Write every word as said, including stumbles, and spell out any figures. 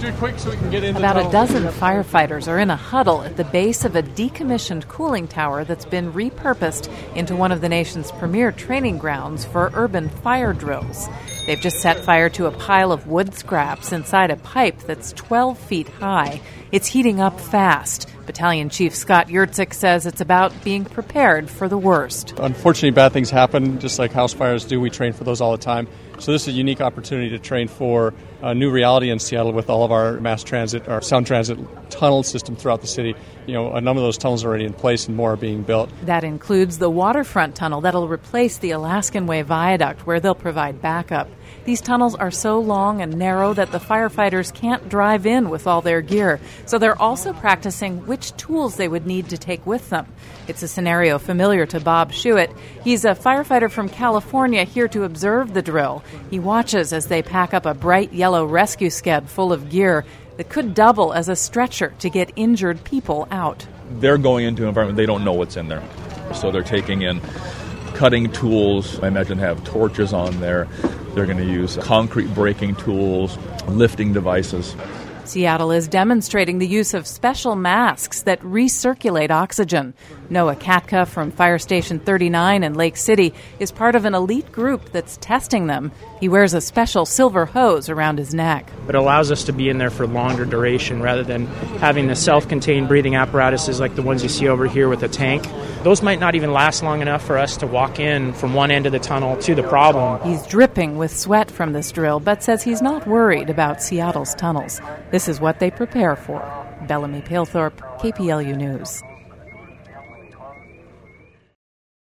do it quick so we can get into About the a dozen firefighters are in a huddle at the base of a decommissioned cooling tower that's been repurposed into one of the nation's premier training grounds for urban fire drills. They've just set fire to a pile of wood scraps inside a pipe that's twelve feet high. It's heating up fast. Battalion Chief Scott Yurtsik says it's about being prepared for the worst. Unfortunately, bad things happen, just like house fires do. We train for those all the time. So this is a unique opportunity to train for a new reality in Seattle with all of our mass transit, our sound transit tunnel system throughout the city. You know, a number of those tunnels are already in place and more are being built. That includes the waterfront tunnel that'll replace the Alaskan Way Viaduct, where they'll provide backup. These tunnels are so long and narrow that the firefighters can't drive in with all their gear, so they're also practicing which tools they would need to take with them. It's a scenario familiar to Bob Schuett. He's a firefighter from California here to observe the drill. He watches as they pack up a bright yellow rescue sked full of gear that could double as a stretcher to get injured people out. They're going into an environment they don't know what's in there, so they're taking in cutting tools. I imagine have torches on there. They're going to use concrete breaking tools, lifting devices. Seattle is demonstrating the use of special masks that recirculate oxygen. Noah Katka from Fire Station thirty-nine in Lake City is part of an elite group that's testing them. He wears a special silver hose around his neck. It allows us to be in there for longer duration rather than having the self-contained breathing apparatuses like the ones you see over here with a tank. Those might not even last long enough for us to walk in from one end of the tunnel to the problem. He's dripping with sweat from this drill, but says he's not worried about Seattle's tunnels. This is what they prepare for. Bellamy Palethorpe, K P L U News.